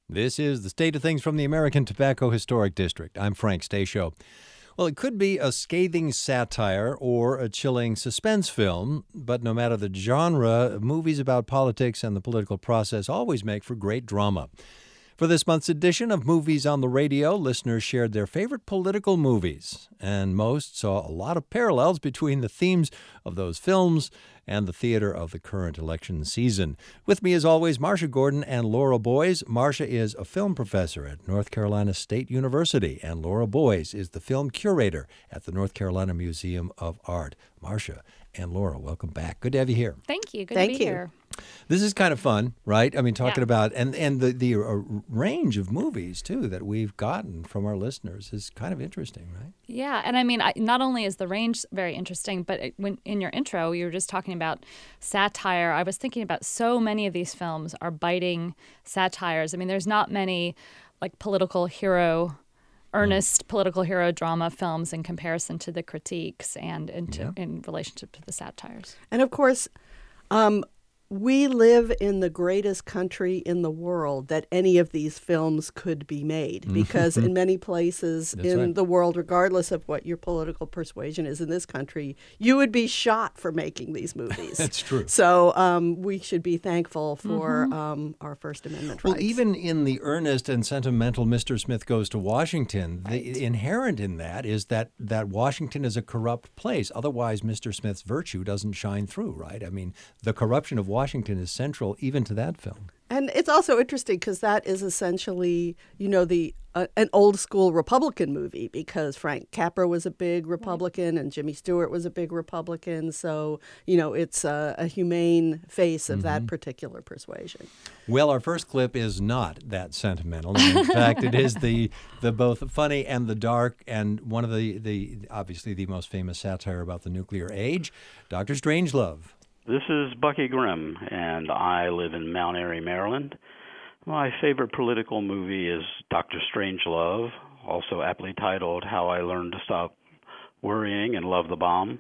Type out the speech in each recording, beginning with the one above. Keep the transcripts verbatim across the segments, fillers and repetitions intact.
This is the State of Things from the American Tobacco Historic District. I'm Frank Stasio. Well, it could be a scathing satire or a chilling suspense film, but no matter the genre, movies about politics and the political process always make for great drama. For this month's edition of Movies on the Radio, listeners shared their favorite political movies, and most saw a lot of parallels between the themes of those films and the theater of the current election season. With me, as always, Marcia Gordon and Laura Boys. Marcia is a film professor at North Carolina State University, and Laura Boys is the film curator at the North Carolina Museum of Art. Marcia and Laura, welcome back. Good to have you here. Thank you. Good Thank to be you. here. This is kind of fun, right? I mean, talking Yeah. about, and, and the, the uh, range of movies, too, that we've gotten from our listeners is kind of interesting, right? Yeah, and I mean, I, not only is the range very interesting, but it, when in your intro, you were just talking about satire. I was thinking about so many of these films are biting satires. I mean, there's not many, like, political hero earnest political hero drama films in comparison to the critiques and into, Yeah. in relationship to the satires. And of course, um, we live in the greatest country in the world that any of these films could be made, because in many places That's in right. the world, regardless of what your political persuasion is in this country, you would be shot for making these movies. That's true. So um, we should be thankful for um, our First Amendment Well, rights. even in the earnest and sentimental Mister Smith Goes to Washington, the inherent in that is that, that Washington is a corrupt place. Otherwise, Mister Smith's virtue doesn't shine through, right? I mean, the corruption of Washington is central even to that film. And it's also interesting because that is essentially, you know, the uh, an old school Republican movie, because Frank Capra was a big Republican and Jimmy Stewart was a big Republican. So, you know, it's a, a humane face of that particular persuasion. Well, our first clip is not that sentimental. In fact, it is the the both funny and the dark, and one of the, the obviously the most famous satire about the nuclear age, Doctor Strangelove. This is Bucky Grimm, and I live in Mount Airy, Maryland. My favorite political movie is Doctor Strangelove, also aptly titled How I Learned to Stop Worrying and Love the Bomb.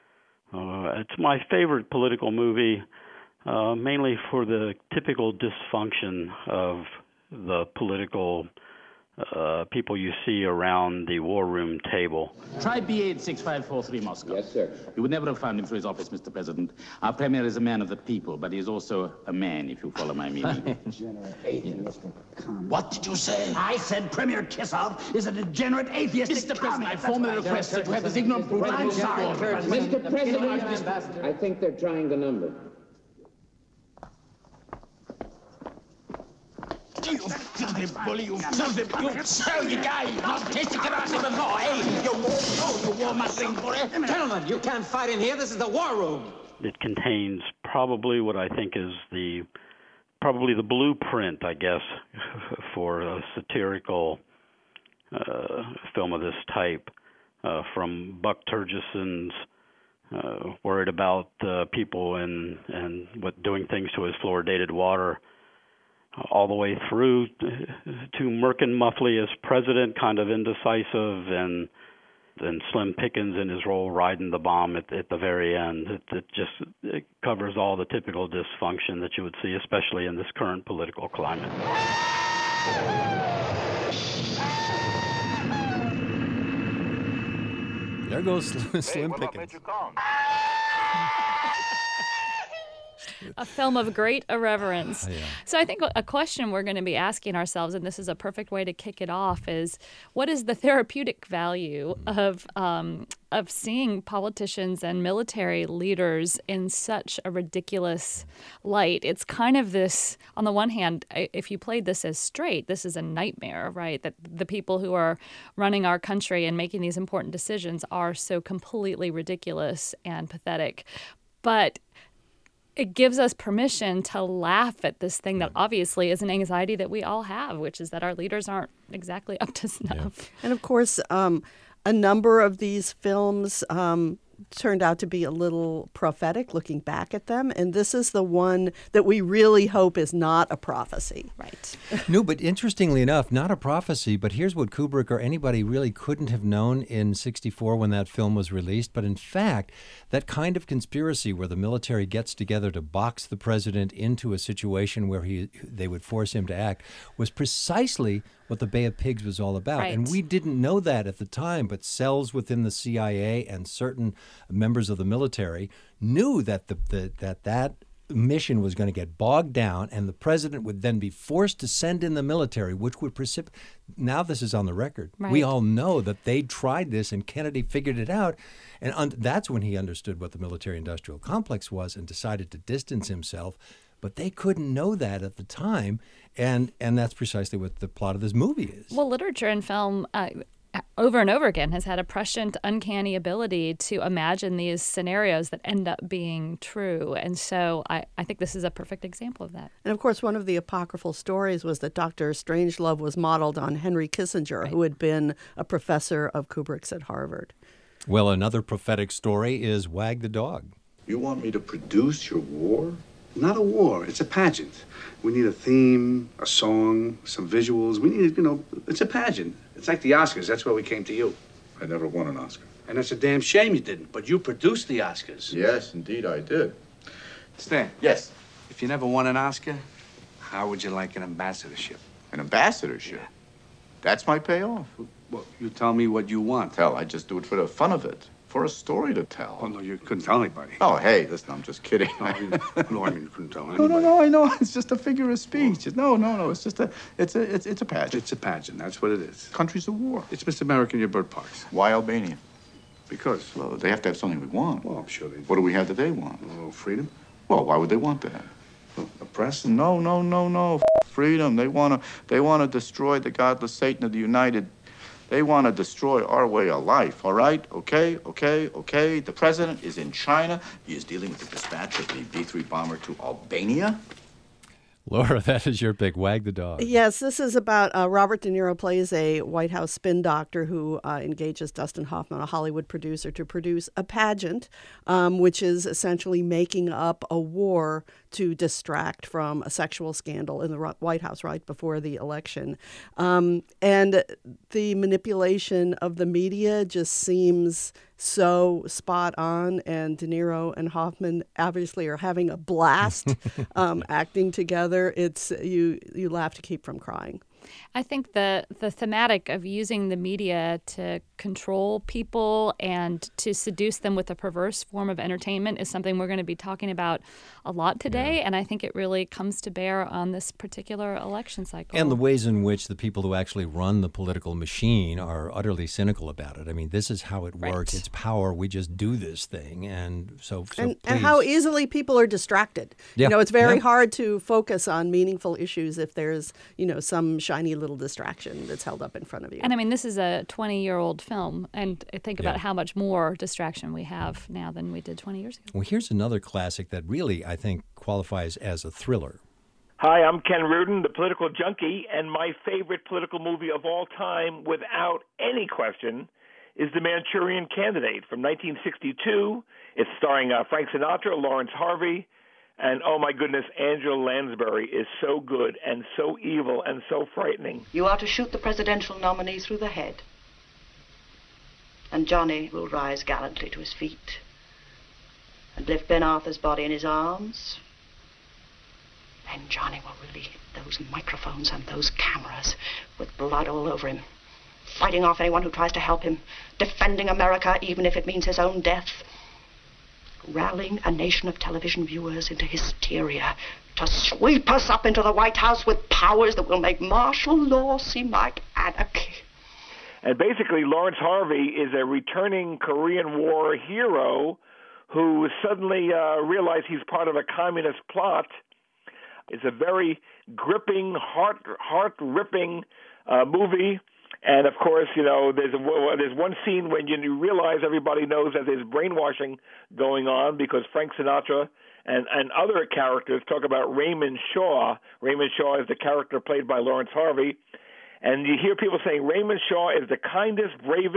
Uh, it's my favorite political movie, uh, mainly for the typical dysfunction of the political uh, people you see around the war room table. Try B eight six five four three Moscow. Yes, sir. You would never have found him through his office, Mister President. Our premier is a man of the people, but he is also a man, if you follow my meaning. Degenerate atheist. What did you say? I said Premier Kisov is a degenerate atheist. Mister President, I formally request that to have this ignorant brute I'm removed sorry, from the floor. Mister President. I think they're trying the number. You filthy bully, you filthy, you selling guy, you not tasting karate before, eh? You war, oh, you war mustang boy. Gentlemen, you can't fight in here. This is the war room. It contains probably what I think is the probably the blueprint, I guess, for a satirical uh, film of this type, uh, from Buck Turgeson's uh, worried about uh, people and and what doing things to his fluoridated water, all the way through to Merkin Muffley as president, kind of indecisive, and then Slim Pickens in his role riding the bomb at, at the very end. It, it just it covers all the typical dysfunction that you would see, especially in this current political climate. There goes Slim, Slim Pickens. A film of great irreverence. Yeah. So I think a question we're going to be asking ourselves, and this is a perfect way to kick it off, is what is the therapeutic value of um, of seeing politicians and military leaders in such a ridiculous light? It's kind of this, on the one hand, I- if you played this as straight, this is a nightmare, right? That the people who are running our country and making these important decisions are so completely ridiculous and pathetic. But it gives us permission to laugh at this thing that obviously is an anxiety that we all have, which is that our leaders aren't exactly up to snuff. And of course, um, a number of these films um, turned out to be a little prophetic looking back at them. And this is the one that we really hope is not a prophecy. Right. No, but interestingly enough, not a prophecy, but here's what Kubrick or anybody really couldn't have known in sixty-four when that film was released. But in fact, that kind of conspiracy where the military gets together to box the president into a situation where he they would force him to act was precisely what the Bay of Pigs was all about. Right. And we didn't know that at the time, but cells within the C I A and certain members of the military knew that the, the that that mission was going to get bogged down, and the president would then be forced to send in the military, which would precipitate. Now this is on the record. Right. We all know that they tried this, and Kennedy figured it out, and un- that's when he understood what the military-industrial complex was and decided to distance himself. But they couldn't know that at the time, and and that's precisely what the plot of this movie is. Well, literature and film uh, over and over again has had a prescient, uncanny ability to imagine these scenarios that end up being true. And so I, I think this is a perfect example of that. And of course, one of the apocryphal stories was that Doctor Strangelove was modeled on Henry Kissinger, right, who had been a professor of Kubrick's at Harvard. Well, another prophetic story is Wag the Dog. You want me to produce your war? Not a war. It's a pageant. We need a theme, a song, some visuals. We need, you know, it's a pageant. It's like the Oscars. That's why we came to you. I never won an Oscar. And it's a damn shame you didn't. But you produced the Oscars. Yes, indeed I did. Stan. Yes. If you never won an Oscar, how would you like an ambassadorship? An ambassadorship? Yeah. That's my payoff? Well, you tell me what you want. Hell, I just do it for the fun of it. For a story to tell. Oh, no, you couldn't tell anybody. Oh, hey, listen, I'm just kidding. No, you, no I mean, you couldn't tell anybody. No, no, no, I know. It's just a figure of speech. No, no, no. It's just a, it's a, it's, it's a pageant. It's a pageant. That's what it is. Countries of war. It's Mister America in your bird parks. Why Albania? Because. Well, they have to have something we want. Well, I'm sure they do. What do we have that they want? A little freedom. Well, why would they want that? Well, a press? No, no, no, no. F- freedom. They want to, they want to destroy the godless Satan of the United. They want to destroy our way of life, all right? Okay, okay, okay. The president is in China. He is dealing with the dispatch of the B three bomber to Albania. Laura, that is your pick, Wag the Dog. Yes, this is about uh, Robert De Niro plays a White House spin doctor who uh, engages Dustin Hoffman, a Hollywood producer, to produce a pageant, um, which is essentially making up a war to distract from a sexual scandal in the White House right before the election. Um, and the manipulation of the media just seems so spot on, and De Niro and Hoffman obviously are having a blast um, acting together. It's you you laugh to keep from crying. I think the the thematic of using the media to control people and to seduce them with a perverse form of entertainment is something we're going to be talking about a lot today, yeah. And I think it really comes to bear on this particular election cycle. And the ways in which the people who actually run the political machine are utterly cynical about it. I mean, this is how it works. Right. It's power. We just do this thing. And so, so and, and how easily people are distracted. Yeah. You know, it's very yeah. hard to focus on meaningful issues if there's, you know, some shiny little distraction that's held up in front of you. And I mean, this is a twenty-year-old film, and think about yeah. how much more distraction we have now than we did twenty years ago. Well, here's another classic that really, I think, qualifies as a thriller. Hi, I'm Ken Rudin, the political junkie, and my favorite political movie of all time, without any question, is The Manchurian Candidate from nineteen sixty-two. It's starring uh, Frank Sinatra, Lawrence Harvey, and, oh, my goodness, Angela Lansbury is so good and so evil and so frightening. You are to shoot the presidential nominee through the head, and Johnny will rise gallantly to his feet and lift Ben Arthur's body in his arms. Then Johnny will really hit those microphones and those cameras with blood all over him, fighting off anyone who tries to help him, defending America even if it means his own death, rallying a nation of television viewers into hysteria to sweep us up into the White House with powers that will make martial law seem like anarchy. And basically, Lawrence Harvey is a returning Korean War hero who suddenly uh, realized he's part of a communist plot. It's a very gripping, heart, heart-ripping uh, movie. And, of course, you know, there's a, there's one scene when you realize everybody knows that there's brainwashing going on because Frank Sinatra and, and other characters talk about Raymond Shaw. Raymond Shaw is the character played by Lawrence Harvey. And you hear people saying Raymond Shaw is the kindest, bravest,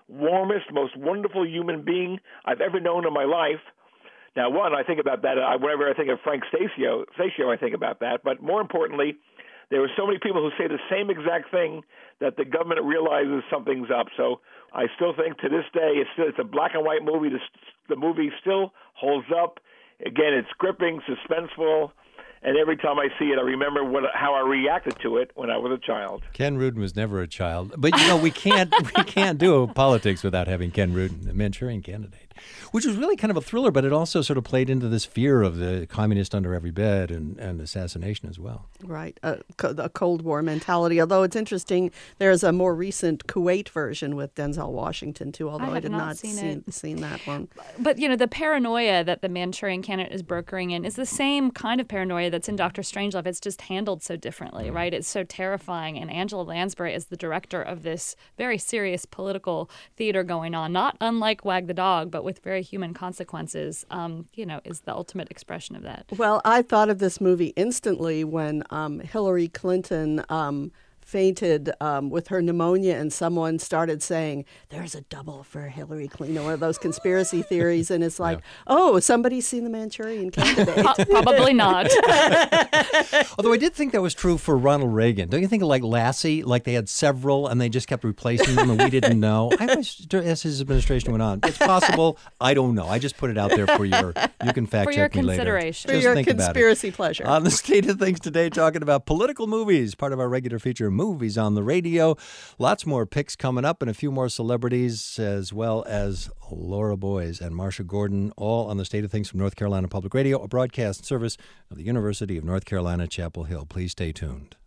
warmest, most wonderful human being I've ever known in my life. Now, one, I think about that. I, whenever I think of Frank Stasio, Stasio, I think about that. But more importantly, there are so many people who say the same exact thing that the government realizes something's up. So I still think to this day, it's still, it's a black and white movie. The, the movie still holds up. Again, it's gripping, suspenseful. And every time I see it, I remember what, how I reacted to it when I was a child. Ken Rudin was never a child, but you know we can't we can't do politics without having Ken Rudin, the Manchurian Candidate, which was really kind of a thriller, but it also sort of played into this fear of the communist under every bed and, and assassination as well. Right, a, a Cold War mentality. Although it's interesting, there's a more recent Kuwait version with Denzel Washington too. Although I, I did not, not seen, seen, seen that one. But you know, the paranoia that the Manchurian Candidate is brokering in is the same kind of paranoia that's in Doctor Strangelove. It's just handled so differently, right? It's so terrifying. And Angela Lansbury is the director of this very serious political theater going on, not unlike Wag the Dog, but with very human consequences, um, you know, is the ultimate expression of that. Well, I thought of this movie instantly when um, Hillary Clinton um, fainted um, with her pneumonia, and someone started saying, there's a double for Hillary Clinton, you know, one of those conspiracy theories, and it's like, yeah. oh, somebody's seen the Manchurian Candidate. Probably not. Although I did think that was true for Ronald Reagan. Don't you think of like Lassie, like they had several and they just kept replacing them and we didn't know? I always, as his administration went on, it's possible. I don't know. I just put it out there for your, you can fact for check your me later. consideration. For Just your think conspiracy pleasure. On the State of Things today, talking about political movies, part of our regular feature, Movies on the Radio. Lots more picks coming up and a few more celebrities, as well as Laura Boyes and Marcia Gordon, all on the State of Things from North Carolina Public Radio, a broadcast service of the University of North Carolina, Chapel Hill. Please stay tuned.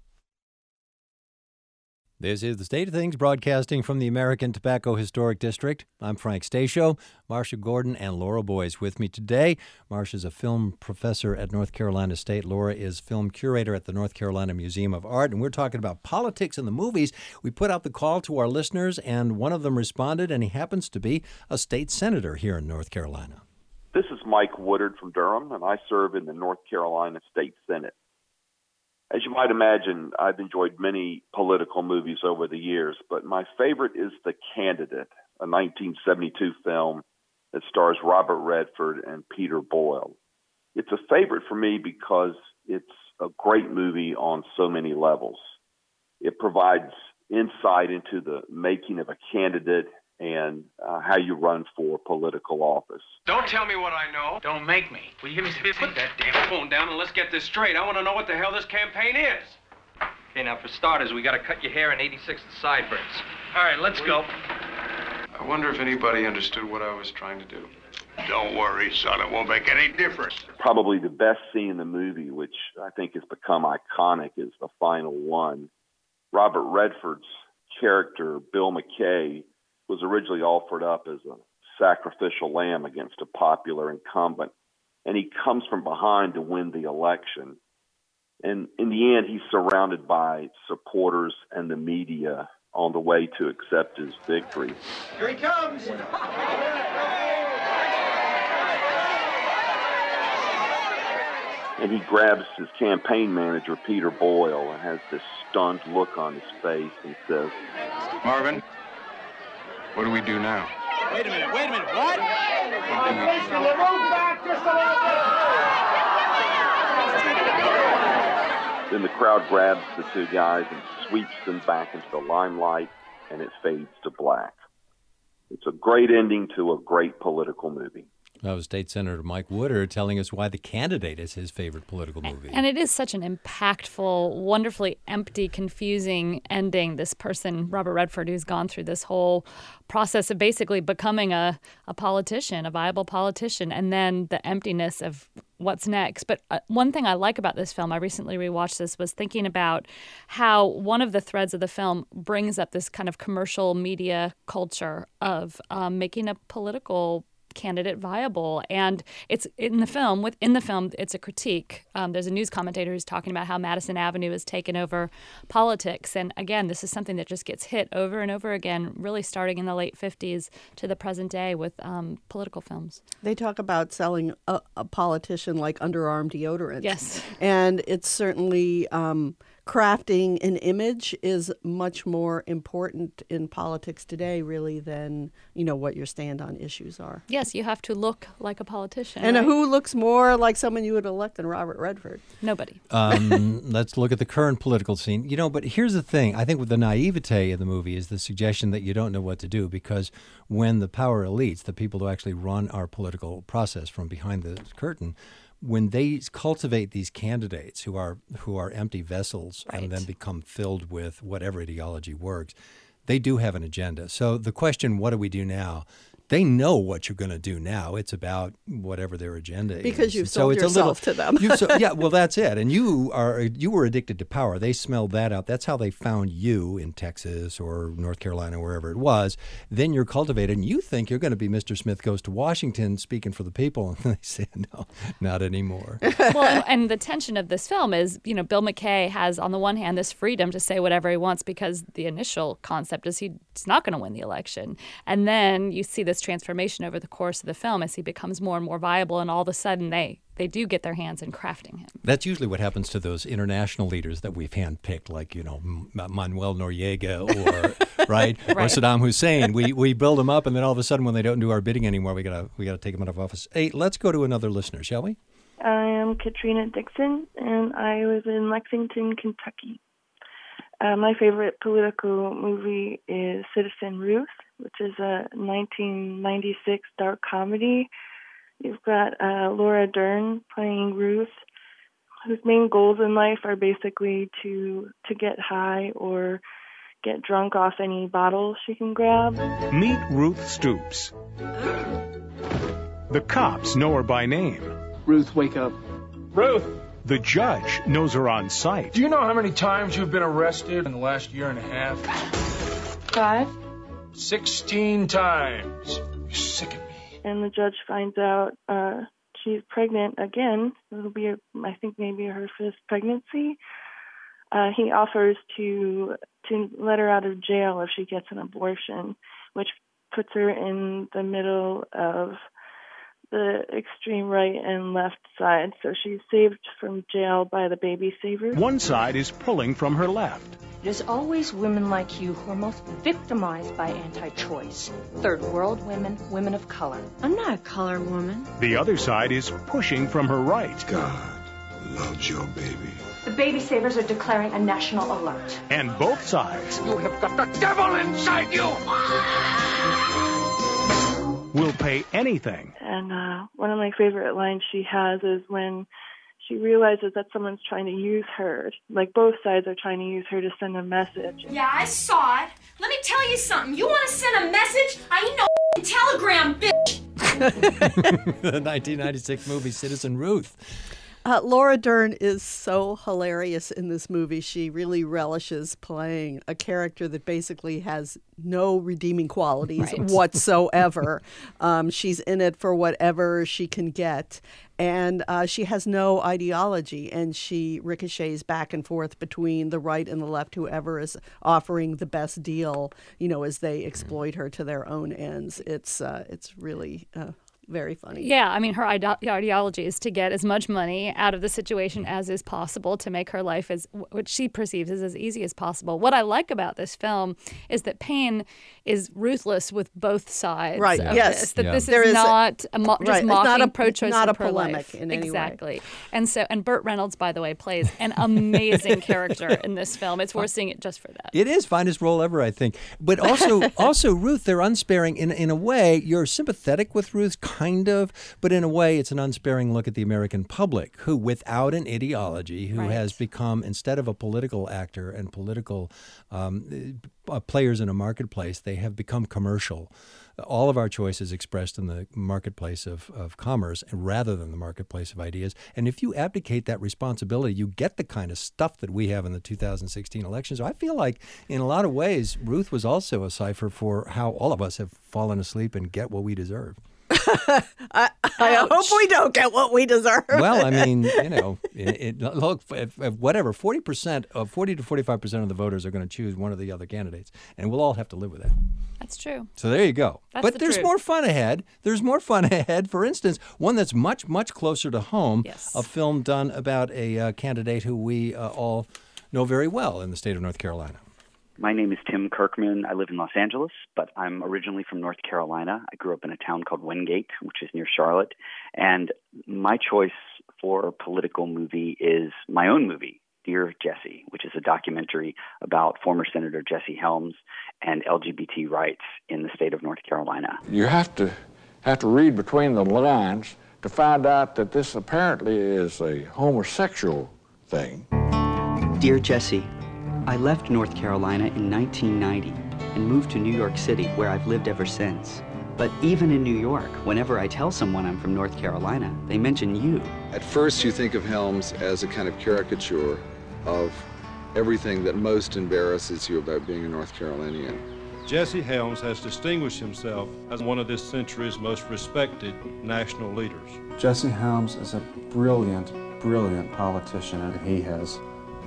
This is the State of Things, broadcasting from the American Tobacco Historic District. I'm Frank Stasio. Marcia Gordon and Laura Boyes with me today. Marcia's a film professor at North Carolina State. Laura is film curator at the North Carolina Museum of Art. And we're talking about politics in the movies. We put out the call to our listeners, and one of them responded, and he happens to be a state senator here in North Carolina. This is Mike Woodard from Durham, and I serve in the North Carolina State Senate. As you might imagine, I've enjoyed many political movies over the years, but my favorite is The Candidate, a nineteen seventy-two film that stars Robert Redford and Peter Boyle. It's a favorite for me because it's a great movie on so many levels. It provides insight into the making of a candidate and uh, how you run for political office. Don't tell me what I know. Don't make me. Will you give me some... Put that damn phone down and let's get this straight. I want to know what the hell this campaign is. Okay, now for starters, we got to cut your hair and eighty-six the sideburns. All right, let's go. I wonder if anybody understood what I was trying to do. Don't worry, son. It won't make any difference. Probably the best scene in the movie, which I think has become iconic, is the final one. Robert Redford's character, Bill McKay, was originally offered up as a sacrificial lamb against a popular incumbent, and he comes from behind to win the election. And in the end, he's surrounded by supporters and the media on the way to accept his victory. Here he comes! And he grabs his campaign manager, Peter Boyle, and has this stunned look on his face and says, Marvin, what do we do now? Wait a minute, wait a minute, what? Then the crowd grabs the two guys and sweeps them back into the limelight, and it fades to black. It's a great ending to a great political movie. That was State Senator Mike Woodard telling us why The Candidate is his favorite political movie. And it is such an impactful, wonderfully empty, confusing ending. This person, Robert Redford, who's gone through this whole process of basically becoming a, a politician, a viable politician, and then the emptiness of what's next. But uh, one thing I like about this film, I recently rewatched this, was thinking about how one of the threads of the film brings up this kind of commercial media culture of um, making a political candidate viable. And it's in the film, within the film, it's a critique. Um, there's a news commentator who's talking about how Madison Avenue has taken over politics. And again, this is something that just gets hit over and over again, really starting in the late fifties to the present day with um, political films. They talk about selling a, a politician like underarm deodorant. Yes. And it's certainly um, crafting an image is much more important in politics today, really, than, you know, what your stand on issues are. Yes, you have to look like a politician. And right? who looks more like someone you would elect than Robert Redford? Nobody. um, let's look at the current political scene. You know, but here's the thing. I think with the naivete of the movie is the suggestion that you don't know what to do, because when the power elites, the people who actually run our political process from behind the curtain, when they cultivate these candidates who are who are empty vessels right. and then become filled with whatever ideology works, they do have an agenda. So the question, what do we do now? They know what you're going to do now. It's about whatever their agenda because is. Because you've so sold it's yourself a little, to them. so, yeah, well, that's it. And you are you were addicted to power. They smelled that out. That's how they found you in Texas or North Carolina, wherever it was. Then you're cultivated, and you think you're going to be Mister Smith Goes to Washington speaking for the people. And they say, no, not anymore. Well, and the tension of this film is, you know, Bill McKay has, on the one hand, this freedom to say whatever he wants because the initial concept is he's not going to win the election. And then you see this transformation over the course of the film as he becomes more and more viable, and all of a sudden they they do get their hands in crafting him. That's usually what happens to those international leaders that we've handpicked, like, you know, Manuel Noriega or right? right or Saddam Hussein. We we build them up, and then all of a sudden, when they don't do our bidding anymore, we gotta we gotta take them out of office. Hey, let's go to another listener, shall we? I am Katrina Dixon, and I live in Lexington, Kentucky. Uh, my favorite political movie is Citizen Ruth, which is a nineteen ninety-six dark comedy. You've got uh, Laura Dern playing Ruth, whose main goals in life are basically to to get high or get drunk off any bottle she can grab. Meet Ruth Stoops. The cops know her by name. Ruth, wake up. Ruth! The judge knows her on sight. Do you know how many times you've been arrested in the last year and a half? Five. Sixteen times. You're sick of me. And the judge finds out uh, she's pregnant again. It'll be, I think, maybe her fifth pregnancy. Uh, he offers to to let her out of jail if she gets an abortion, which puts her in the middle of the extreme right and left side. So she's saved from jail by the baby saver. One side is pulling from her left. It is always women like you who are most victimized by anti-choice. Third world women, women of color. I'm not a color woman. The other side is pushing from her right. God loves your baby. The baby savers are declaring a national alert. And both sides You have got the devil inside you! will pay anything. And uh, one of my favorite lines she has is when she realizes that someone's trying to use her. Like, both sides are trying to use her to send a message. Yeah, I saw it. Let me tell you something. You want to send a message? I ain't no telegram, bitch. The nineteen ninety-six movie Citizen Ruth. Uh, Laura Dern is so hilarious in this movie. She really relishes playing a character that basically has no redeeming qualities Right. whatsoever. um, she's in it for whatever she can get. And uh, she has no ideology, and she ricochets back and forth between the right and the left, whoever is offering the best deal, you know, as they exploit her to their own ends. It's, uh, it's really... Uh, very funny. Yeah, I mean, her ide- ideology is to get as much money out of the situation as is possible to make her life as what she perceives as as easy as possible. What I like about this film is that Payne is ruthless with both sides. Right. Of Yes. This, that Yeah. this There is is a- not a mo- just right. It's mocking not a- pro-choice not or a polemic pro-life. in any way. Exactly. And so, and Burt Reynolds, by the way, plays an amazing character in this film. It's worth seeing it just for that. It is finest role ever, I think. But also, also Ruth, they're unsparing in in a way. You're sympathetic with Ruth, kind of, but in a way, it's an unsparing look at the American public, who, without an ideology, who Right. has become, instead of a political actor and political um, uh, players in a marketplace, they have become commercial. All of our choices expressed in the marketplace of, of commerce rather than the marketplace of ideas. And if you abdicate that responsibility, you get the kind of stuff that we have in the two thousand sixteen election. So I feel like in a lot of ways, Ruth was also a cipher for how all of us have fallen asleep and get what we deserve. I, I hope we don't get what we deserve. Well, I mean, you know, it, it, look, if, if whatever, forty percent of forty to forty-five percent of the voters are going to choose one of the other candidates, and we'll all have to live with that. That's true. So there you go. That's but the there's truth. more fun ahead. There's more fun ahead. For instance, one that's much, much closer to home, Yes. a film done about a uh, candidate who we uh, all know very well in the state of North Carolina. My name is Tim Kirkman. I live in Los Angeles, but I'm originally from North Carolina. I grew up in a town called Wingate, which is near Charlotte. And my choice for a political movie is my own movie, Dear Jesse, which is a documentary about former Senator Jesse Helms and L G B T rights in the state of North Carolina. You have to have to read between the lines to find out that this apparently is a homosexual thing. Dear Jesse, I left North Carolina in nineteen ninety and moved to New York City, where I've lived ever since. But even in New York, whenever I tell someone I'm from North Carolina, they mention you. At first, you think of Helms as a kind of caricature of everything that most embarrasses you about being a North Carolinian. Jesse Helms has distinguished himself as one of this century's most respected national leaders. Jesse Helms is a brilliant, brilliant politician, and he has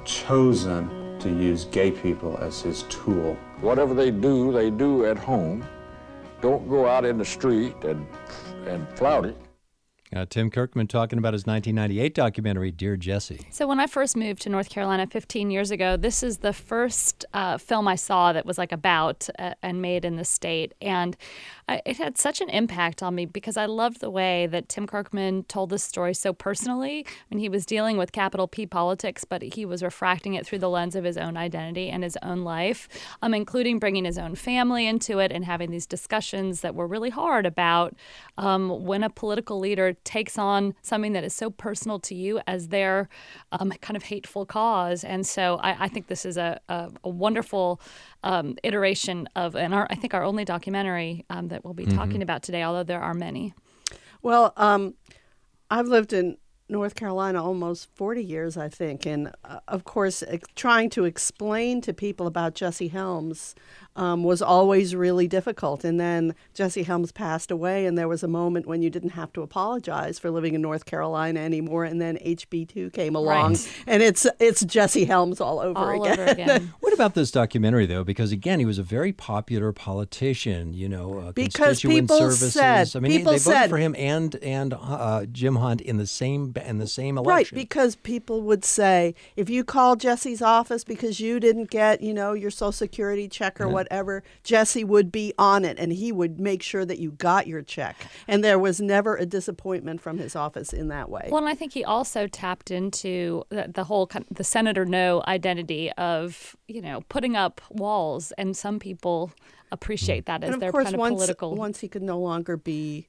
chosen to use gay people as his tool. Whatever they do, they do at home. Don't go out in the street and, and flout it. Uh, Tim Kirkman talking about his nineteen ninety-eight documentary, Dear Jesse. So when I first moved to North Carolina fifteen years ago, this is the first uh, film I saw that was like about uh, and made in the state. And I, it had such an impact on me because I loved the way that Tim Kirkman told this story so personally. I mean, he was dealing with capital P politics, but he was refracting it through the lens of his own identity and his own life, um, including bringing his own family into it and having these discussions that were really hard about um, when a political leader takes on something that is so personal to you as their um, kind of hateful cause. And so I, I think this is a, a, a wonderful um, iteration of, and our, I think our only documentary um, that we'll be mm-hmm. talking about today, although there are many. Well, um, I've lived in North Carolina almost forty years, I think. And uh, of course, ex- trying to explain to people about Jesse Helms um, was always really difficult. And then Jesse Helms passed away, and there was a moment when you didn't have to apologize for living in North Carolina anymore. And then H B two came along, right. and it's it's Jesse Helms all over all again. Over again. What about this documentary, though? Because, again, he was a very popular politician, you know, uh, because constituent people services. Said, I mean, people they voted said, for him and, and uh, Jim Hunt in the same in the same election. Right, because people would say, if you call Jesse's office because you didn't get, you know, your Social Security check or yeah. whatever, Jesse would be on it, and he would make sure that you got your check. And there was never a disappointment from his office in that way. Well, and I think he also tapped into the, the whole the Senator No identity of, you know, putting up walls, and some people appreciate that as and of their course, kind of once, political. Once he could no longer be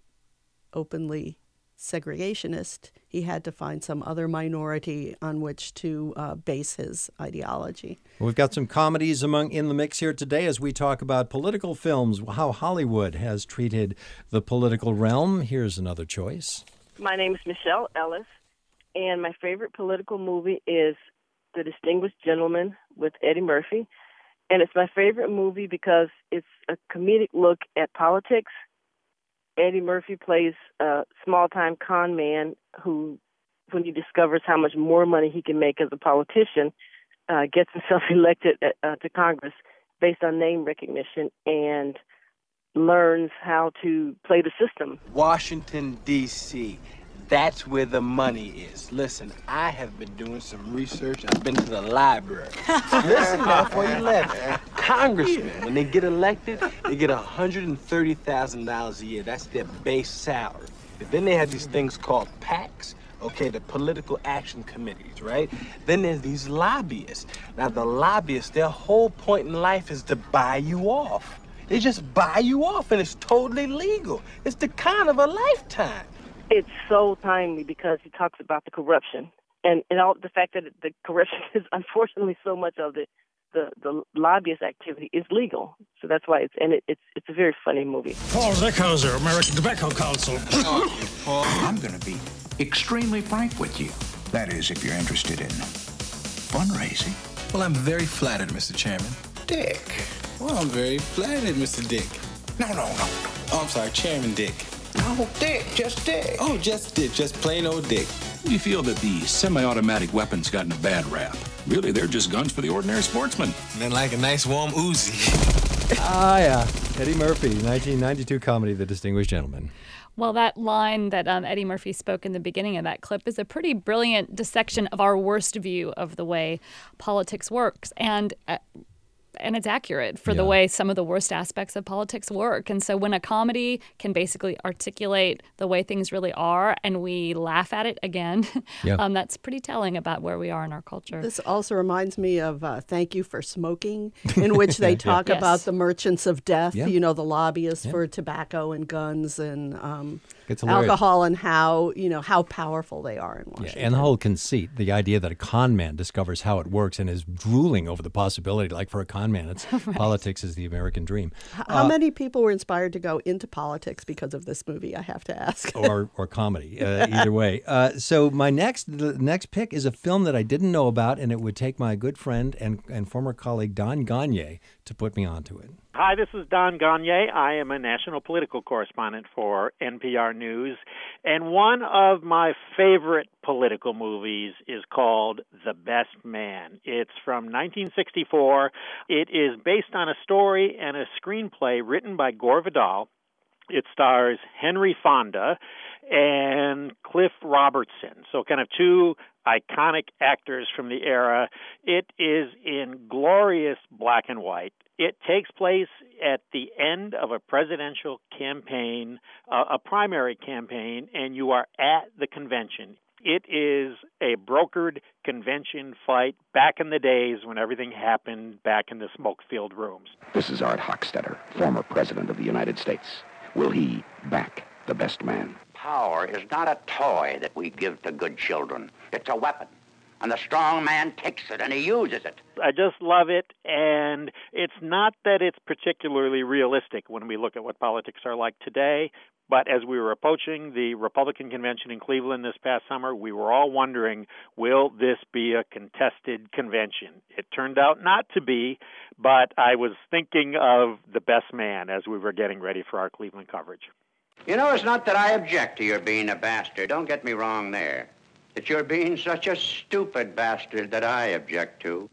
openly segregationist, he had to find some other minority on which to uh, base his ideology. Well, we've got some comedies among in the mix here today as we talk about political films, how Hollywood has treated the political realm. Here's another choice. My name is Michelle Ellis, and my favorite political movie is The Distinguished Gentleman with Eddie Murphy. And it's my favorite movie because it's a comedic look at politics. Eddie Murphy plays a small-time con man who, when he discovers how much more money he can make as a politician, uh, gets himself elected uh, to Congress based on name recognition and learns how to play the system. Washington, D C, that's where the money is. Listen, I have been doing some research. I've been to the library. Listen now before you left. Congressmen, when they get elected, they get one hundred thirty thousand dollars a year. That's their base salary. But then they have these things called PACs, okay, the political action committees, right? Then there's these lobbyists. Now, the lobbyists, their whole point in life is to buy you off. They just buy you off, and it's totally legal. It's the con of a lifetime. It's so timely because he talks about the corruption and, and all the fact that the corruption is unfortunately so much of the, the, the lobbyist activity is legal. So that's why it's and it, it's it's a very funny movie. Paul Zeckhauser, American Tobacco Council. Paul, I'm going to be extremely frank with you. That is, if you're interested in fundraising. Well, I'm very flattered, Mister Chairman. Dick. Well, I'm very flattered, Mister Dick. No, no, no. Oh, I'm sorry, Chairman Dick. No, Dick, just Dick. Oh, just Dick, just plain old Dick. We feel that the semi-automatic weapons gotten a bad rap. Really, they're just guns for the ordinary sportsman. And then like a nice warm Uzi. Ah, yeah. Eddie Murphy, nineteen ninety-two comedy, The Distinguished Gentleman. Well, that line that um, Eddie Murphy spoke in the beginning of that clip is a pretty brilliant dissection of our worst view of the way politics works. And uh, and it's accurate for yeah. the way some of the worst aspects of politics work. And so when a comedy can basically articulate the way things really are and we laugh at it again, yeah. um, that's pretty telling about where we are in our culture. This also reminds me of uh, Thank You for Smoking, in which they talk yeah. about yes. the merchants of death, yeah. you know, the lobbyists yeah. for tobacco and guns and um, alcohol, and how, you know, how powerful they are in Washington. Yeah, and the whole conceit, the idea that a con man discovers how it works and is drooling over the possibility, like for a con man, it's right. politics is the American dream. How uh, many people were inspired to go into politics because of this movie, I have to ask? or or comedy, uh, either way. Uh, so my next the next pick is a film that I didn't know about, and it would take my good friend and, and former colleague Don Gagné to put me onto it. Hi, this is Don Gagné. I am a national political correspondent for N P R News, and one of my favorite political movies is called The Best Man. It's from nineteen sixty-four. It is based on a story and a screenplay written by Gore Vidal. It stars Henry Fonda and Cliff Robertson, so kind of two iconic actors from the era. It is in glorious black and white. It takes place at the end of a presidential campaign, uh, a primary campaign, and you are at the convention. It is a brokered convention fight back in the days when everything happened back in the smoke-filled rooms. This is Art Hochstetter, former president of the United States. Will he back the best man? Power is not a toy that we give to good children. It's a weapon. And the strong man takes it and he uses it. I just love it, and it's not that it's particularly realistic when we look at what politics are like today, but as we were approaching the Republican convention in Cleveland this past summer, we were all wondering, will this be a contested convention? It turned out not to be, but I was thinking of The Best Man as we were getting ready for our Cleveland coverage. You know, it's not that I object to your being a bastard. Don't get me wrong there. It's your being such a stupid bastard that I object to.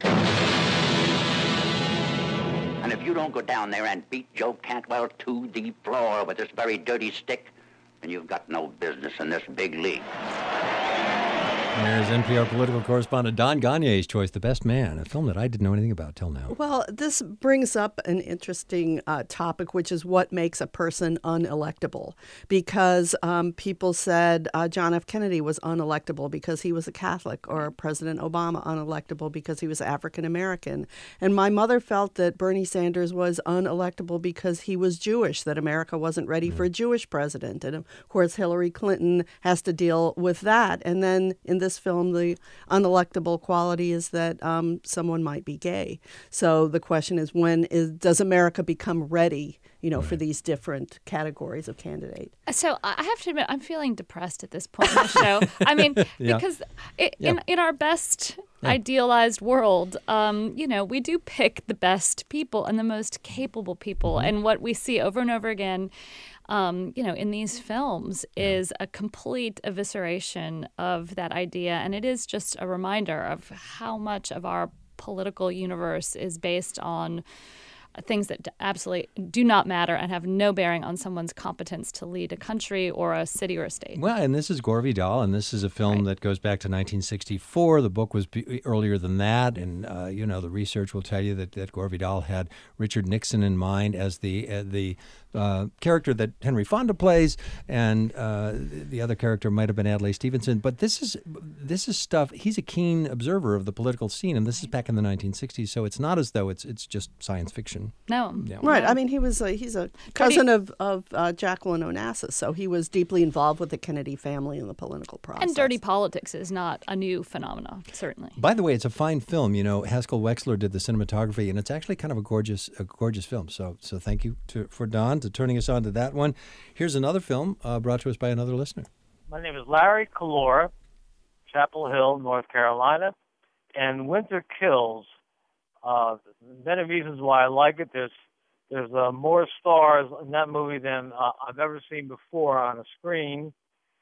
And if you don't go down there and beat Joe Cantwell to the floor with this very dirty stick, then you've got no business in this big league. There's N P R political correspondent Don Gagné's choice, The Best Man, a film that I didn't know anything about till now. Well, this brings up an interesting uh, topic, which is what makes a person unelectable. Because um, people said uh, John F. Kennedy was unelectable because he was a Catholic, or President Obama unelectable because he was African American. And my mother felt that Bernie Sanders was unelectable because he was Jewish, that America wasn't ready mm. for a Jewish president. And of course, Hillary Clinton has to deal with that. And then in this film, the unelectable quality is that um, someone might be gay. So the question is, when is does America become ready, you know, right. for these different categories of candidate? So I have to admit, I'm feeling depressed at this point in the show. I mean, yeah. because it, yeah. in, in our best yeah. idealized world, um, you know, we do pick the best people and the most capable people. Mm-hmm. And what we see over and over again, Um, you know, in these films is a complete evisceration of that idea. And it is just a reminder of how much of our political universe is based on things that absolutely do not matter and have no bearing on someone's competence to lead a country or a city or a state. Well, and this is Gore Vidal, and this is a film right. that goes back to nineteen sixty-four. The book was b- earlier than that, and, uh, you know, the research will tell you that, that Gore Vidal had Richard Nixon in mind as the uh, the uh, character that Henry Fonda plays, and uh, the other character might have been Adlai Stevenson. But this is this is stuff, he's a keen observer of the political scene, and this is back in the nineteen sixties, so it's not as though it's it's just science fiction. No. Yeah. Right. No. I mean, he was a, he's a cousin Cody, of, of uh, Jacqueline Onassis, so he was deeply involved with the Kennedy family in the political process. And dirty politics is not a new phenomenon, certainly. By the way, it's a fine film. You know, Haskell Wexler did the cinematography, and it's actually kind of a gorgeous a gorgeous film. So so thank you to, for Don to turning us on to that one. Here's another film uh, brought to us by another listener. My name is Larry Calora, Chapel Hill, North Carolina, and Winter Kills. Uh, many reasons why I like it. There's there's uh, more stars in that movie than uh, I've ever seen before on a screen,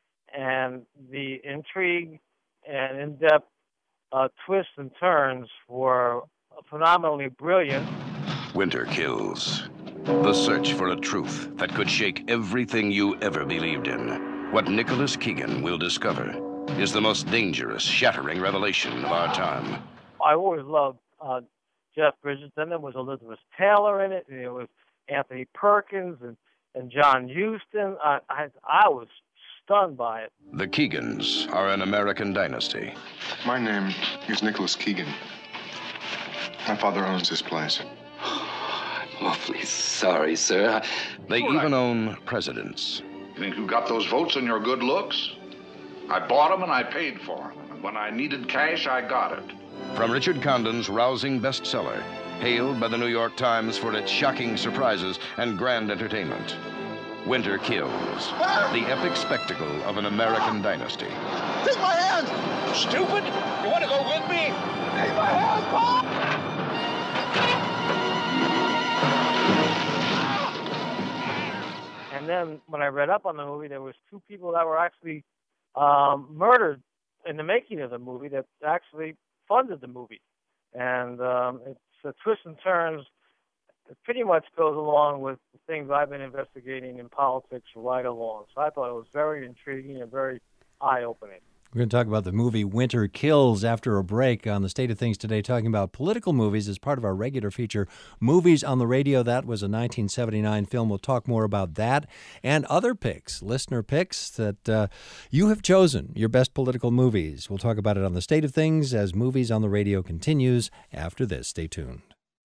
and the intrigue and in-depth uh, twists and turns were phenomenally brilliant. Winter Kills. The search for a truth that could shake everything you ever believed in. What Nicholas Keegan will discover is the most dangerous, shattering revelation of our time. I always loved uh, Jeff Bridges. Then there was Elizabeth Taylor in it, and it was Anthony Perkins and, and John Huston. I, I, I was stunned by it. The Keegans are an American dynasty. My name is Nicholas Keegan. My father owns this place. I'm awfully sorry, sir. They even own presidents. You think you got those votes on your good looks? I bought them and I paid for them. And when I needed cash, I got it. From Richard Condon's rousing bestseller, hailed by the New York Times for its shocking surprises and grand entertainment, Winter Kills, the epic spectacle of an American dynasty. Take my hand! Stupid! You want to go with me? Take my hand, Pop! And then when I read up on the movie, there was two people that were actually um, murdered in the making of the movie that actually funded the movie. And um, it's a twist and turns. It pretty much goes along with the things I've been investigating in politics right along. So I thought it was very intriguing and very eye-opening. We're going to talk about the movie Winter Kills after a break on the State of Things today, talking about political movies as part of our regular feature, Movies on the Radio. That was a nineteen seventy-nine film. We'll talk more about that and other picks, listener picks that uh, you have chosen, your best political movies. We'll talk about it on the State of Things as Movies on the Radio continues after this. Stay tuned.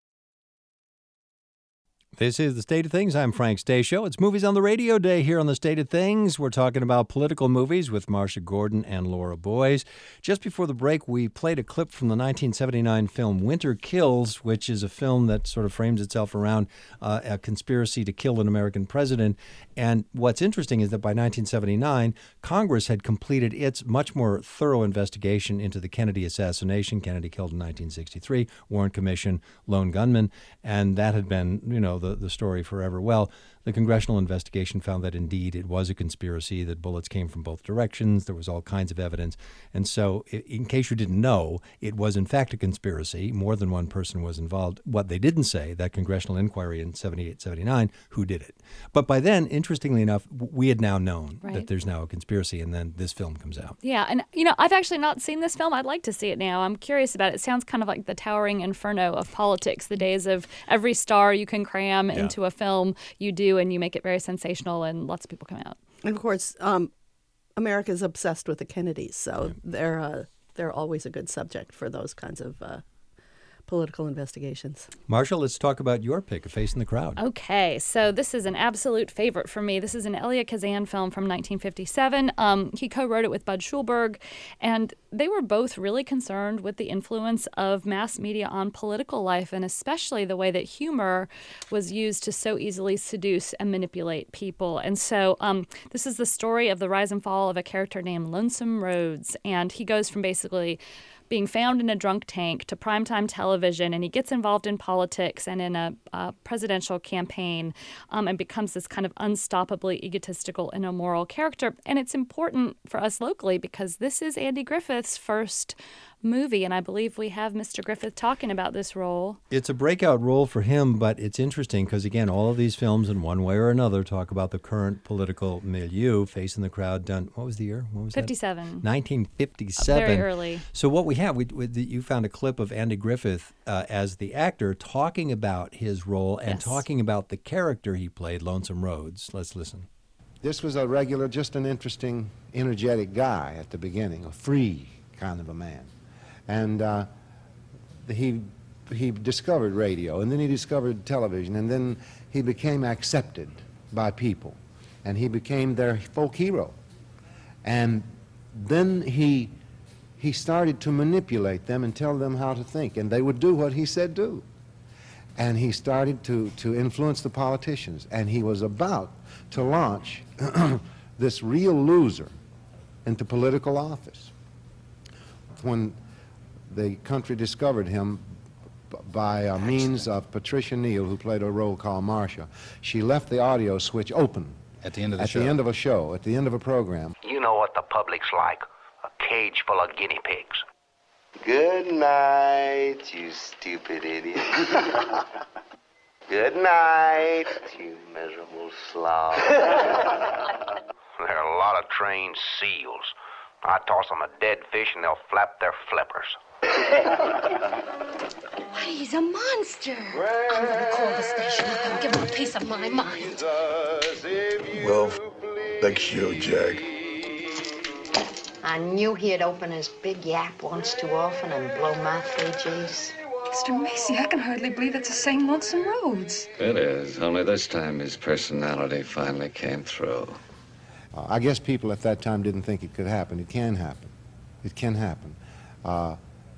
This is The State of Things. I'm Frank Stasio. It's Movies on the Radio Day here on The State of Things. We're talking about political movies with Marcia Gordon and Laura Boys. Just before the break, we played a clip from the nineteen seventy-nine film Winter Kills, which is a film that sort of frames itself around uh, a conspiracy to kill an American president. And what's interesting is that by nineteen seventy-nine, Congress had completed its much more thorough investigation into the Kennedy assassination. Kennedy killed in nineteen sixty-three, Warren Commission, lone gunman, and that had been, you know, the The, the story forever. Well, the congressional investigation found that indeed it was a conspiracy, that bullets came from both directions. There was all kinds of evidence. And so, in case you didn't know, it was in fact a conspiracy. More than one person was involved. What they didn't say, that congressional inquiry in seventy-eight, seventy-nine, who did it? But by then, interestingly enough, we had now known Right. that there's now a conspiracy, and then this film comes out. Yeah, and you know, I've actually not seen this film. I'd like to see it now. I'm curious about it. It sounds kind of like the towering inferno of politics, the days of every star you can cram Yeah. into a film, you do, and you make it very sensational, and lots of people come out. And of course, um, America's obsessed with the Kennedys, so they're uh, they're always a good subject for those kinds of uh, political investigations. Marcia, let's talk about your pick, A Face in the Crowd. Okay, so this is an absolute favorite for me. This is an Elia Kazan film from nineteen fifty-seven. Um, he co-wrote it with Bud Schulberg, and they were both really concerned with the influence of mass media on political life, and especially the way that humor was used to so easily seduce and manipulate people. And so um, this is the story of the rise and fall of a character named Lonesome Rhodes, and he goes from basically being found in a drunk tank to primetime television, and he gets involved in politics and in a, a presidential campaign um, and becomes this kind of unstoppably egotistical and immoral character. And it's important for us locally because this is Andy Griffith's first movie, and I believe we have Mister Griffith talking about this role. It's a breakout role for him, but it's interesting because, again, all of these films in one way or another talk about the current political milieu. Face in the Crowd, done, what was the year? What was fifty-seven. That? nineteen fifty-seven. Very early. So what we have, we, we, you found a clip of Andy Griffith uh, as the actor talking about his role and Yes. talking about the character he played, Lonesome Rhodes. Let's listen. This was a regular, just an interesting, energetic guy at the beginning, a free kind of a man. And uh, he, he discovered radio, and then he discovered television, and then he became accepted by people, and he became their folk hero. And then he, he started to manipulate them and tell them how to think, and they would do what he said do. And he started to, to influence the politicians, and he was about to launch this real loser into political office. When the country discovered him b- by uh, means of Patricia Neal, who played a role called Marcia, she left the audio switch open. At the end of the at show. At the end of a show, at the end of a program. You know what the public's like, a cage full of guinea pigs. Good night, you stupid idiot. Good night, you miserable slob. There are a lot of trained seals. I toss them a dead fish and they'll flap their flippers. Why, he's a monster. I'm gonna call the station up and give him a piece of my mind. Well, thanks you, Jack. I knew he'd open his big yap once too often and blow my three G's. Mister Macy, I can hardly believe it's the same Lonesome Rhodes. It is, only this time his personality finally came through. Uh, I guess people at that time didn't think it could happen. It can happen. It can happen. Uh,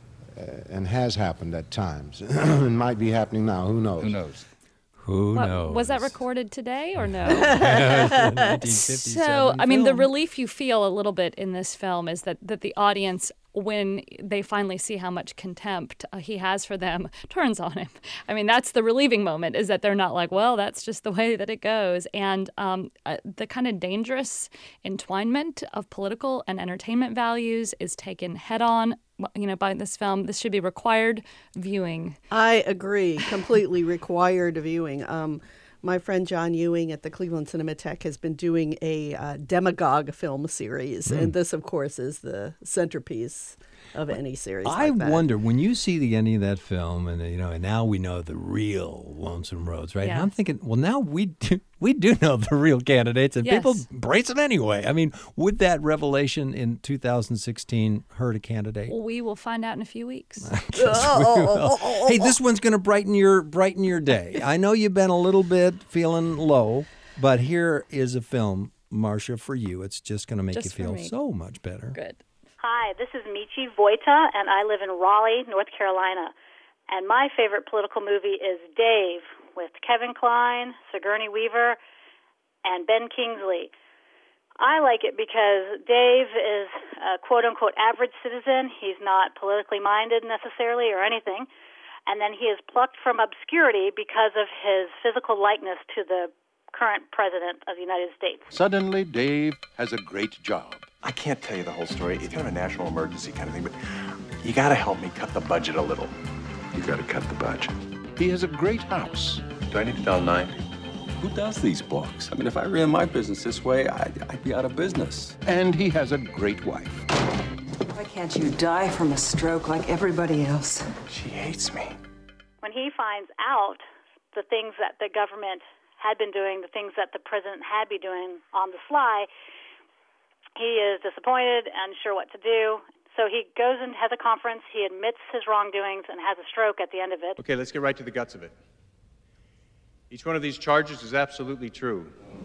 and has happened at times. It might be happening now. Who knows? Who knows? Who What- knows? Was that recorded today or no? nineteen fifty-seven So, I mean, the film. relief you feel a little bit in this film is that, that the audience, when they finally see how much contempt uh, he has for them, turns on him. I mean, that's the relieving moment, is that they're not like, well, that's just the way that it goes. And um, uh, the kind of dangerous entwinement of political and entertainment values is taken head on, you know, by this film. This should be required viewing. I agree. Completely required viewing. Um, my friend John Ewing at the Cleveland Cinematheque has been doing a uh, demagogue film series, Mm. and this, of course, is the centerpiece of any series I like that. wonder, when you see the ending of that film, and you know, and now we know the real Lonesome Rhodes, right? And Yeah. I'm thinking, well, now we do, we do know the real candidates, and Yes. people embrace it anyway. I mean, would that revelation in two thousand sixteen hurt a candidate? We will find out in a few weeks. Yes, we will. Hey, this one's going to brighten your brighten your day. I know you've been a little bit feeling low, but here is a film, Marcia, for you. It's just going to make Just you for feel me. so much better. Good. Hi, this is Michi Voita, and I live in Raleigh, North Carolina. And my favorite political movie is Dave, with Kevin Kline, Sigourney Weaver, and Ben Kingsley. I like it because Dave is a quote-unquote average citizen. He's not politically minded necessarily or anything. And then he is plucked from obscurity because of his physical likeness to the current president of the United States. Suddenly, Dave has a great job. I can't tell you the whole story. It's kind of a national emergency kind of thing, but you got to help me cut the budget a little. You got to cut the budget. He has a great house. Do I need to dial nine? Who does these books? I mean, if I ran my business this way, I'd, I'd be out of business. And he has a great wife. Why can't you die from a stroke like everybody else? She hates me. When he finds out the things that the government had been doing, the things that the president had been doing on the sly, he is disappointed, unsure what to do. So he goes and has a conference, he admits his wrongdoings, and has a stroke at the end of it. Okay, let's get right to the guts of it. Each one of these charges is absolutely true.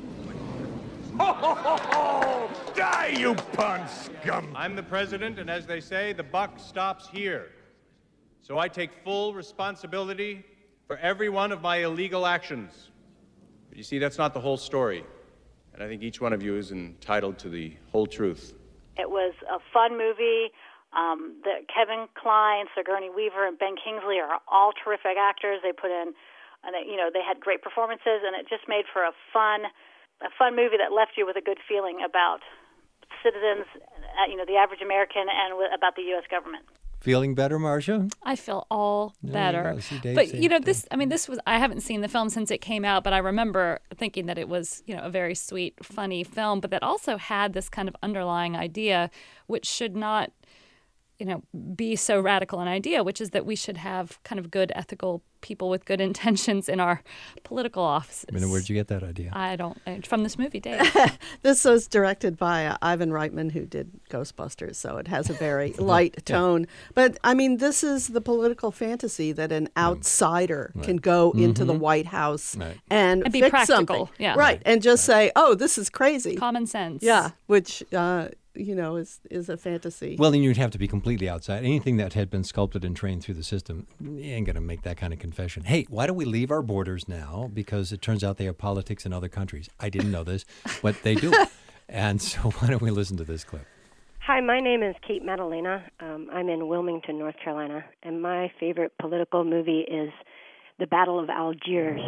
Ho, ho, ho, ho! Die, you pun scum! I'm the president, and as they say, the buck stops here. So I take full responsibility for every one of my illegal actions. But you see, that's not the whole story. And I think each one of you is entitled to the whole truth. It was a fun movie. Um, the Kevin Kline, Sigourney Weaver, and Ben Kingsley are all terrific actors. They put in, and they, you know, they had great performances, and it just made for a fun, a fun movie that left you with a good feeling about citizens, uh, you know, the average American, and w- about the U S government. Feeling better, Marcia? I feel all There you better. go. See, Dave But saved you know, it. this I mean this was I haven't seen the film since it came out, but I remember thinking that it was, you know, a very sweet, funny film, but that also had this kind of underlying idea which should not, you know, be so radical an idea, which is that we should have kind of good ethical people with good intentions in our political offices. I mean, where'd you get that idea? I don't from this movie, Dave. This was directed by uh, Ivan Reitman, who did Ghostbusters, so it has a very light tone. But, I mean, this is the political fantasy that an outsider Right. can go into the Mhm. White House Right. and, And be fix practical, something. yeah. Right, Right, and just say, oh, this is crazy. Common sense. Yeah, which, uh, you know, is, is a fantasy. Well, then you'd have to be completely outside. Anything that had been sculpted and trained through the system, you ain't going to make that kind of confession. Hey, why don't we leave our borders now? Because it turns out they have politics in other countries. I didn't know this, but they do. And so why don't we listen to this clip? Hi, my name is Kate Madalena. Um, I'm in Wilmington, North Carolina, and my favorite political movie is The Battle of Algiers.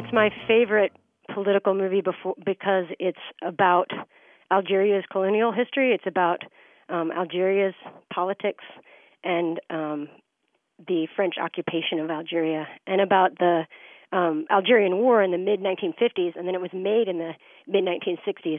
it's my favorite political movie before because it's about Algeria's colonial history. It's about um, Algeria's politics and um, the French occupation of Algeria, and about the um, Algerian War in the mid nineteen fifties, and then it was made in the mid nineteen sixties.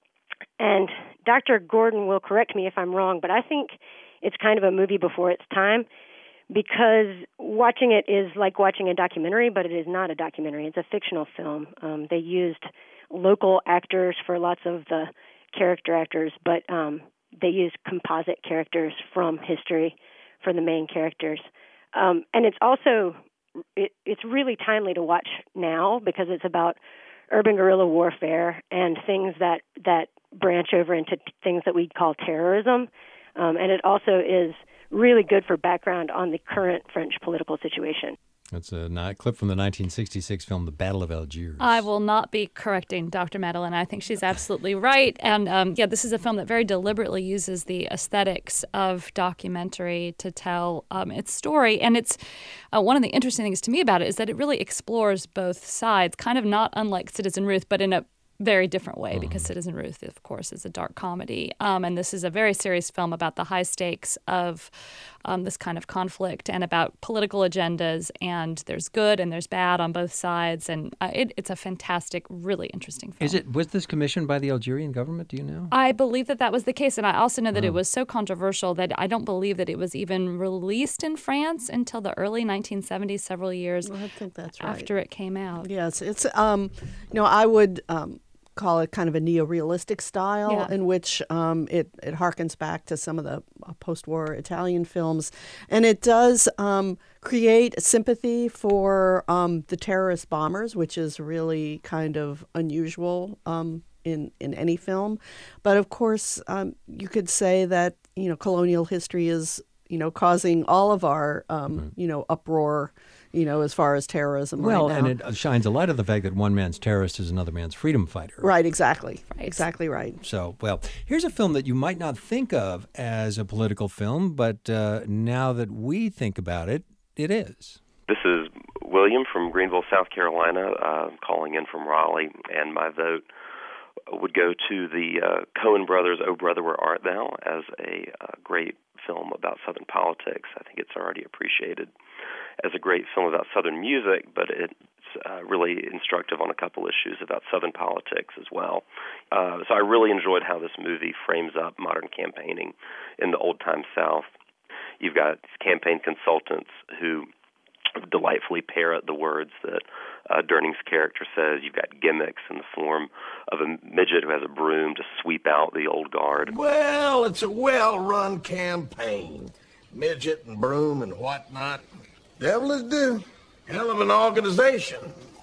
And Doctor Gordon will correct me if I'm wrong, but I think it's kind of a movie before its time, because watching it is like watching a documentary, but it is not a documentary. It's a fictional film. Um, they used local actors for lots of the character actors, but um, they used composite characters from history for the main characters. Um, and it's also, it, it's really timely to watch now because it's about urban guerrilla warfare and things that, that branch over into things that we call terrorism. Um, and it also is really good for background on the current French political situation. That's a ni- clip from the nineteen sixty-six film, The Battle of Algiers. I will not be correcting Doctor Madeleine. I think she's absolutely right. And um, yeah, this is a film that very deliberately uses the aesthetics of documentary to tell um, its story. And it's uh, one of the interesting things to me about it is that it really explores both sides, kind of not unlike Citizen Ruth, but in a very different way, because Citizen Ruth, of course, is a dark comedy. Um, and this is a very serious film about the high stakes of um, this kind of conflict and about political agendas. And there's good and there's bad on both sides. And uh, it, it's a fantastic, really interesting film. Is it, was this commissioned by the Algerian government? Do you know? I believe that that was the case. And I also know that Oh. it was so controversial that I don't believe that it was even released in France until the early nineteen seventies, several years I think that's right. after it came out. Yes, it's um, you know, I would um, call it kind of a neo-realistic style Yeah. in which um, it it harkens back to some of the uh, post-war Italian films, and it does um, create sympathy for um, the terrorist bombers, which is really kind of unusual um, in in any film. But of course, um, you could say that you know colonial history is you know causing all of our um, you know uproar. You know, as far as terrorism Well, right now. and it shines a light on the fact that one man's terrorist is another man's freedom fighter. Right, exactly. Right. Exactly right. So, well, here's a film that you might not think of as a political film, but uh, now that we think about it, it is. This is William from Greenville, South Carolina, uh, calling in from Raleigh, and my vote would go to the uh, Coen brothers, Oh Brother, Where Art Thou, as a uh, great film about Southern politics. I think it's already appreciated as a great film about Southern music, but it's uh, really instructive on a couple issues about Southern politics as well. Uh, so I really enjoyed how this movie frames up modern campaigning in the old-time South. You've got campaign consultants who delightfully parrot the words that uh, Durning's character says. You've got gimmicks in the form of a midget who has a broom to sweep out the old guard. Well, it's a well-run campaign. Midget and broom and whatnot. Devilish do. Hell of an organization.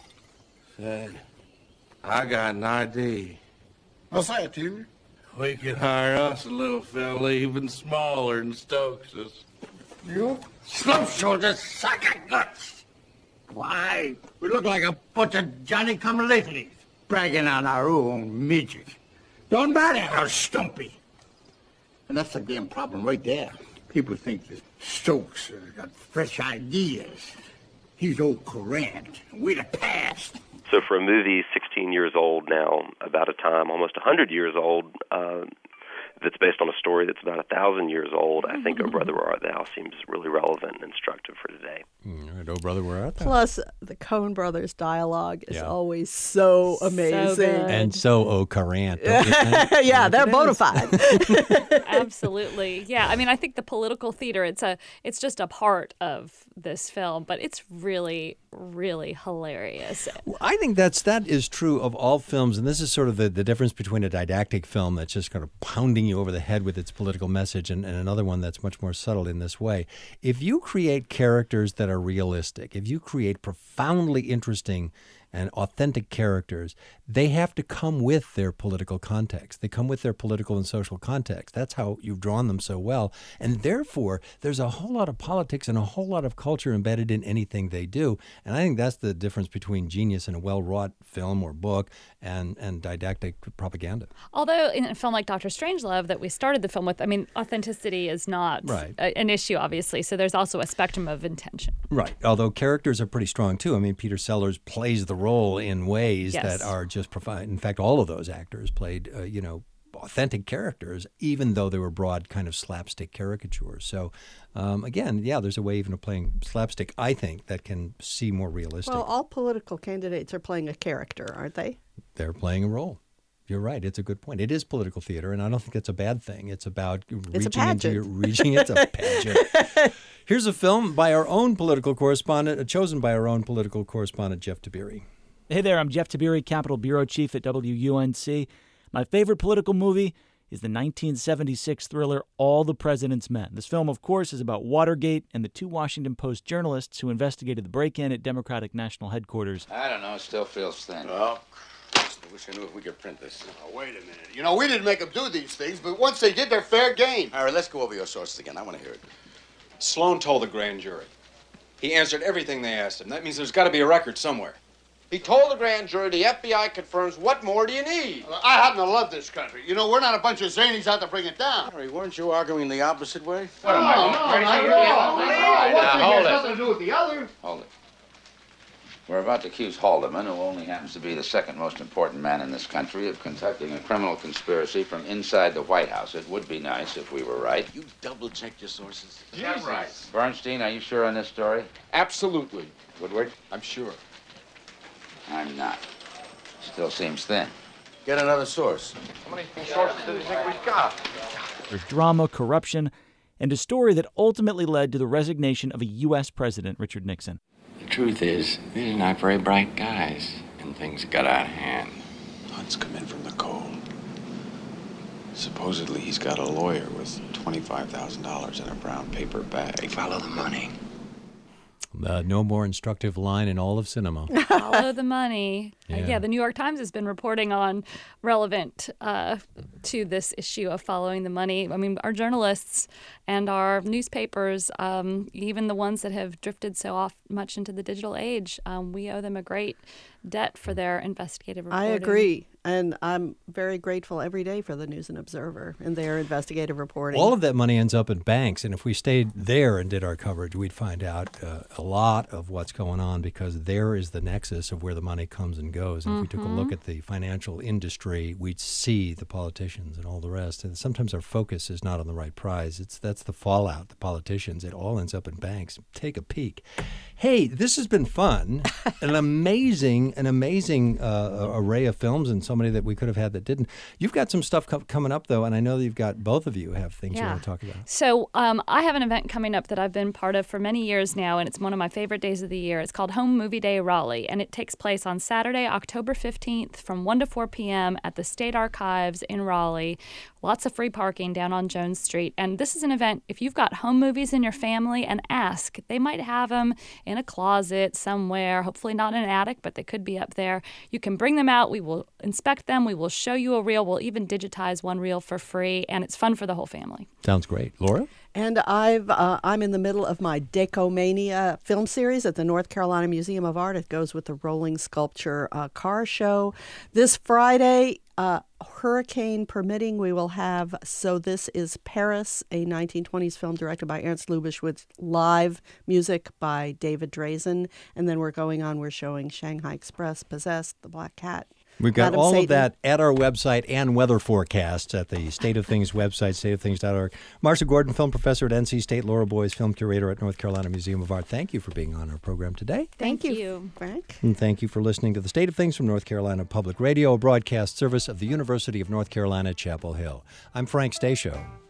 Say, I got an idea. What's that, Junior? We could hire us a little fella even smaller than Stokes's. You? Slope shoulders, sack of guts. Why, we look like a bunch of Johnny-come-latelys bragging on our own midget. Don't matter how stumpy. And that's the damn problem right there. People think that Stokes has got fresh ideas. He's old current. We're the past. So for a movie sixteen years old now, about a time almost one hundred years old, uh, that's based on a story that's about a thousand years old, I think Oh Brother, Where Art Thou seems really relevant and instructive for today. All right, Oh Brother, Where Art Thou? Plus, the Coen brothers' dialogue is Yeah. always so amazing. good. And so au courant. don't you think? yeah, they're It bona is. fide. Absolutely. Yeah. I mean, I think the political theater, it's a it's just a part of this film, but it's really, really hilarious. Well, I think that's that is true of all films, and this is sort of the, the difference between a didactic film that's just kind of pounding you over the head with its political message and, and another one that's much more subtle in this way. If you create characters that are realistic, if you create profoundly interesting and authentic characters, they have to come with their political context. They come with their political and social context. That's how you've drawn them so well. And therefore, there's a whole lot of politics and a whole lot of culture embedded in anything they do. And I think that's the difference between genius in a well-wrought film or book and, and didactic propaganda. Although in a film like Doctor Strangelove that we started the film with, I mean, authenticity is not Right. a, an issue, obviously. So there's also a spectrum of intention. Right. Although characters are pretty strong, too. I mean, Peter Sellers plays the role in ways Yes. that are just profound. In fact, all of those actors played, uh, you know, authentic characters, even though they were broad kind of slapstick caricatures. So, um, again, yeah, there's a way even of playing slapstick, I think, that can seem more realistic. Well, all political candidates are playing a character, aren't they? They're playing a role. You're right. It's a good point. It is political theater, and I don't think that's a bad thing. It's about It's a reaching into your pageant. reaching. It's a pageant. Here's a film by our own political correspondent, uh, chosen by our own political correspondent, Jeff Tiberi. Hey there, I'm Jeff Tiberi, Capitol Bureau Chief at W U N C. My favorite political movie is the nineteen seventy-six thriller All the President's Men. This film, of course, is about Watergate and the two Washington Post journalists who investigated the break-in at Democratic National Headquarters. I don't know. It still feels thin. Oh, Christ, I wish I knew if we could print this. Oh, wait a minute. You know, we didn't make them do these things, but once they did, they're fair game. All right, let's go over your sources again. I want to hear it. Sloan told the grand jury. He answered everything they asked him. That means there's got to be a record somewhere. He told the grand jury the F B I confirms. What more do you need? I happen to love this country. You know, we're not a bunch of zanies out to bring it down. Harry, weren't you arguing the opposite way? What am I, no, crazy? no, No, no, no, no, one now, thing hold has it. nothing to do with the other. Hold it. We're about to accuse Haldeman, who only happens to be the second most important man in this country, of conducting a criminal conspiracy from inside the White House. It would be nice if we were right. You double-checked your sources? That's right. Bernstein, are you sure on this story? Absolutely. Woodward? I'm sure. I'm not. Still seems thin. Get another source. How many sources do you think we've got? There's drama, corruption, and a story that ultimately led to the resignation of a U S president, Richard Nixon. The truth is, these are not very bright guys, and things got out of hand. Hunt's come in from the cold. Supposedly he's got a lawyer with twenty-five thousand dollars in a brown paper bag. Follow the money. Uh, no more instructive line in all of cinema. Follow the money. Yeah. Yeah. Uh, yeah, the New York Times has been reporting on relevant uh, to this issue of following the money. I mean, our journalists and our newspapers, um, even the ones that have drifted so off much into the digital age, um, we owe them a great debt for their investigative reporting. I agree. And I'm very grateful every day for the News and Observer and their investigative reporting. All of that money ends up in banks, and if we stayed there and did our coverage, we'd find out uh, a lot of what's going on, because there is the nexus of where the money comes and goes. And mm-hmm. if we took a look at the financial industry, we'd see the politicians and all the rest. And sometimes our focus is not on the right prize. It's that's the fallout, the politicians. It all ends up in banks. Take a peek. Hey, this has been fun. An amazing, an amazing uh, array of films, and so many that we could have had that didn't. You've got some stuff co- coming up, though, and I know that you've got, both of you have things yeah. you want to talk about. So um, I have an event coming up that I've been part of for many years now, and it's one of my favorite days of the year. It's called Home Movie Day Raleigh, and it takes place on Saturday, October fifteenth from one to four p.m. at the State Archives in Raleigh. Lots of free parking down on Jones Street. And this is an event, if you've got home movies in your family, and ask. They might have them in a closet somewhere, hopefully not in an attic, but they could be up there. You can bring them out. We will inspect them. We will show you a reel. We'll even digitize one reel for free, and it's fun for the whole family. Sounds great. Laura? And I've, uh, I'm in the middle of my Decomania film series at the North Carolina Museum of Art. It goes with the Rolling Sculpture uh, car show. This Friday, uh, hurricane permitting, we will have So This Is Paris, a nineteen twenties film directed by Ernst Lubitsch with live music by David Drazen. And then we're going on, we're showing Shanghai Express, Possessed, The Black Cat. We've got Madam all Satan. of that at our website and weather forecasts at the State of Things website, state of things dot org. Marcia Gordon, film professor at N C State, Laura Boyes, film curator at North Carolina Museum of Art. Thank you for being on our program today. Thank, Thank you, you, Frank. And thank you for listening to the State of Things from North Carolina Public Radio, a broadcast service of the University of North Carolina, Chapel Hill. I'm Frank Stasio.